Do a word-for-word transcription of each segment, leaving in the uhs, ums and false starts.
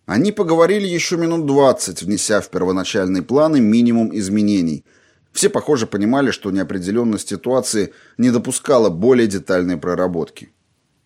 Они поговорили еще минут двадцать, внеся в первоначальные планы минимум изменений. Все, похоже, понимали, что неопределенность ситуации не допускала более детальной проработки.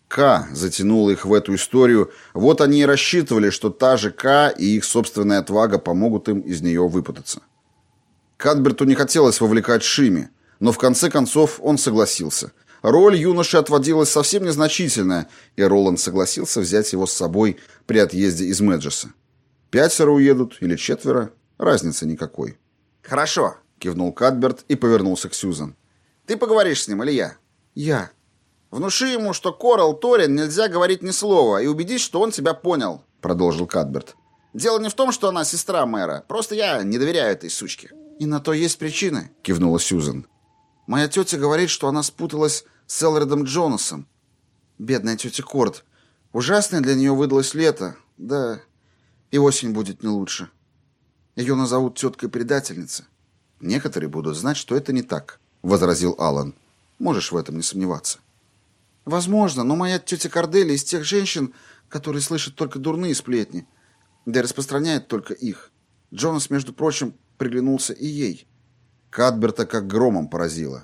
К затянула их в эту историю, вот они и рассчитывали, что та же К и их собственная отвага помогут им из нее выпутаться. Кадберту не хотелось вовлекать Шими, но в конце концов он согласился. Роль юноши отводилась совсем незначительная, и Роланд согласился взять его с собой при отъезде из Меджеса. Пятеро уедут или четверо, разницы никакой. «Хорошо», — кивнул Кадберт и повернулся к Сьюзан. «Ты поговоришь с ним или я?» «Я». «Внуши ему, что Корал Торин нельзя говорить ни слова, и убедись, что он тебя понял», — продолжил Кадберт. «Дело не в том, что она сестра мэра, просто я не доверяю этой сучке». «И на то есть причины», — кивнула Сьюзан. «Моя тетя говорит, что она спуталась с Элредом Джонасом. Бедная тетя Корт. Ужасное для нее выдалось лето, да и осень будет не лучше. Ее назовут теткой-предательницей. Некоторые будут знать, что это не так», — возразил Аллан. «Можешь в этом не сомневаться». «Возможно, но моя тетя Корделия из тех женщин, которые слышат только дурные сплетни, да и распространяет только их. Джонас, между прочим, приглянулся и ей». Кадберта как громом поразило.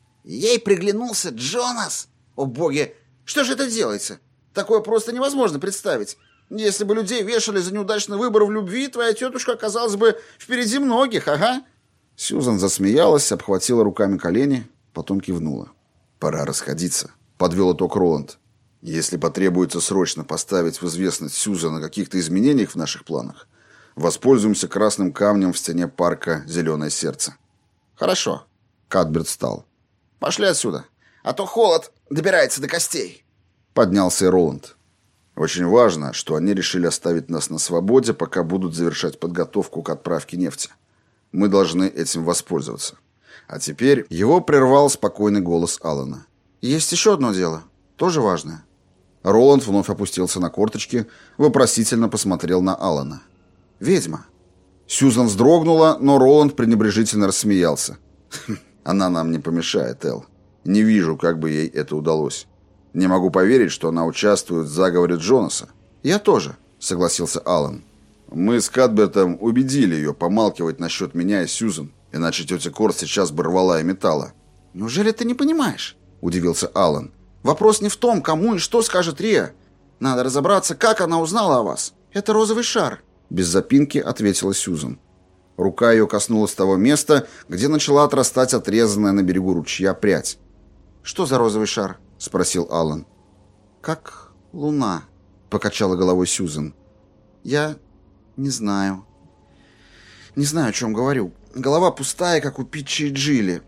«Ей приглянулся Джонас? О боги, что же это делается? Такое просто невозможно представить. Если бы людей вешали за неудачный выбор в любви, твоя тетушка оказалась бы впереди многих, ага». Сьюзан засмеялась, обхватила руками колени, потом кивнула. «Пора расходиться», — подвел итог Роланд. «Если потребуется срочно поставить в известность Сьюзан о каких-то изменениях в наших планах, воспользуемся красным камнем в стене парка «Зеленое сердце». «Хорошо», — Кадберт встал. «Пошли отсюда, а то холод добирается до костей». Поднялся и Роланд. «Очень важно, что они решили оставить нас на свободе, пока будут завершать подготовку к отправке нефти. Мы должны этим воспользоваться. А теперь...» Его прервал спокойный голос Аллана. «Есть еще одно дело, тоже важное». Роланд вновь опустился на корточки, вопросительно посмотрел на Аллана. «Ведьма». Сьюзан вздрогнула, но Роланд пренебрежительно рассмеялся. «Она нам не помешает, Эл. Не вижу, как бы ей это удалось. Не могу поверить, что она участвует в заговоре Джонаса». «Я тоже», — согласился Аллан. «Мы с Кадбертом убедили ее помалкивать насчет меня и Сьюзан, иначе тетя Корт сейчас бы рвала и металла». «Неужели ты не понимаешь?» — удивился Аллан. «Вопрос не в том, кому и что скажет Рия. Надо разобраться, как она узнала о вас. Это розовый шар». Без запинки ответила Сьюзан. Рука ее коснулась того места, где начала отрастать отрезанная на берегу ручья прядь. «Что за розовый шар?» — спросил Аллан. «Как луна», — покачала головой Сьюзан. «Я не знаю. Не знаю, о чем говорю. Голова пустая, как у Питчи и Джилли.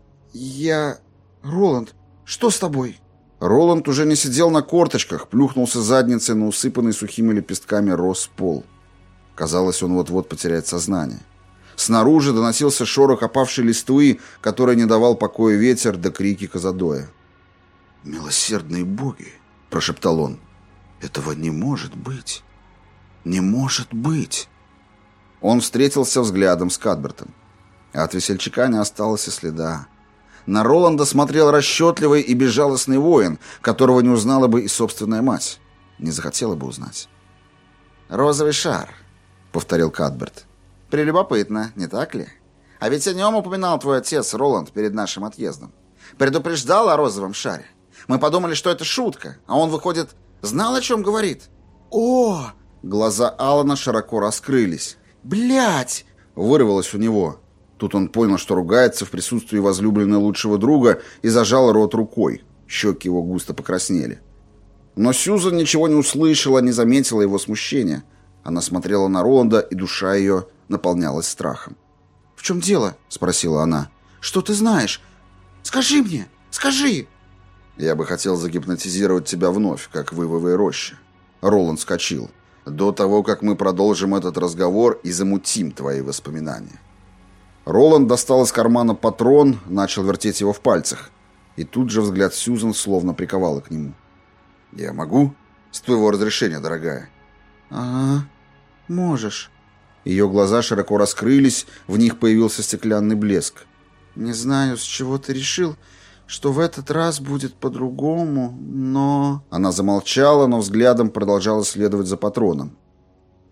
Я... Роланд, что с тобой?» Роланд уже не сидел на корточках, плюхнулся задницей на усыпанный сухими лепестками роз пол. Казалось, он вот-вот потеряет сознание. Снаружи доносился шорох опавшей листвы, который не давал покоя ветер, да крики Казадоя. «Милосердные боги!» – прошептал он. «Этого не может быть! Не может быть!» Он встретился взглядом с Кадбертом. От весельчака не осталось и следа. На Роланда смотрел расчетливый и безжалостный воин, которого не узнала бы и собственная мать. Не захотела бы узнать. «Розовый шар», — повторил Кадберт. «Прелюбопытно, не так ли? А ведь о нем упоминал твой отец, Роланд, перед нашим отъездом. Предупреждал о розовом шаре. Мы подумали, что это шутка, а он, выходит, знал, о чем говорит». «О!» Глаза Алана широко раскрылись. «Блядь!» — вырвалось у него. Тут он понял, что ругается в присутствии возлюбленной лучшего друга, и зажал рот рукой. Щеки его густо покраснели. Но Сьюзан ничего не услышала, не заметила его смущения. Она смотрела на Роланда, и душа ее наполнялась страхом. «В чем дело?» — спросила она. «Что ты знаешь? Скажи мне! Скажи!» «Я бы хотел загипнотизировать тебя вновь, как в ивовой роще». Роланд вскочил. «До того, как мы продолжим этот разговор и замутим твои воспоминания». Роланд достал из кармана патрон, начал вертеть его в пальцах. И тут же взгляд Сьюзан словно приковал к нему. «Я могу? С твоего разрешения, дорогая». «Ага, можешь». Ее глаза широко раскрылись, в них появился стеклянный блеск. «Не знаю, с чего ты решил, что в этот раз будет по-другому, но...» Она замолчала, но взглядом продолжала следовать за патроном.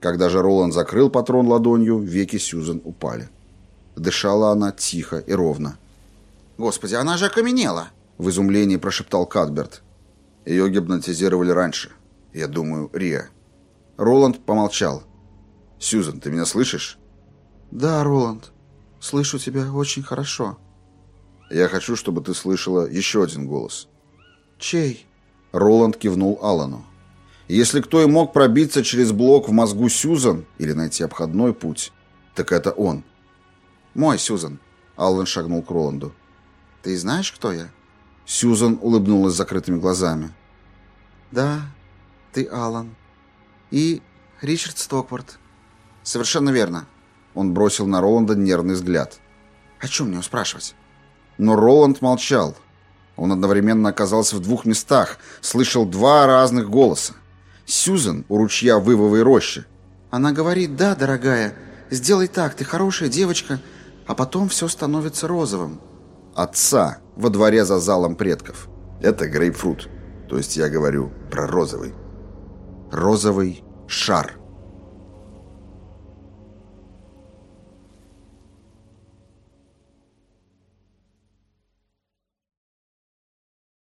Когда же Роланд закрыл патрон ладонью, веки Сьюзен упали. Дышала она тихо и ровно. «Господи, она же окаменела!» — в изумлении прошептал Кадберт. Ее гипнотизировали раньше. Я думаю, Риа. Роланд помолчал. «Сьюзен, ты меня слышишь?» «Да, Роланд. Слышу тебя очень хорошо». «Я хочу, чтобы ты слышала еще один голос». «Чей?» Роланд кивнул Аллану. Если кто и мог пробиться через блок в мозгу Сьюзен или найти обходной путь, так это он. «Мой, Сьюзен». Аллан шагнул к Роланду. «Ты знаешь, кто я?» Сьюзен улыбнулась закрытыми глазами. «Да, ты Аллан. И Ричард Стокпорт». «Совершенно верно». Он бросил на Роланда нервный взгляд. «О чем мне спрашивать?» Но Роланд молчал. Он одновременно оказался в двух местах, слышал два разных голоса. Сьюзен у ручья в Ивовой роще. Она говорит: «Да, дорогая, сделай так, ты хорошая девочка», а потом все становится розовым. Отца во дворе за залом предков. Это грейпфрут. То есть я говорю про розовый. Розовый шар.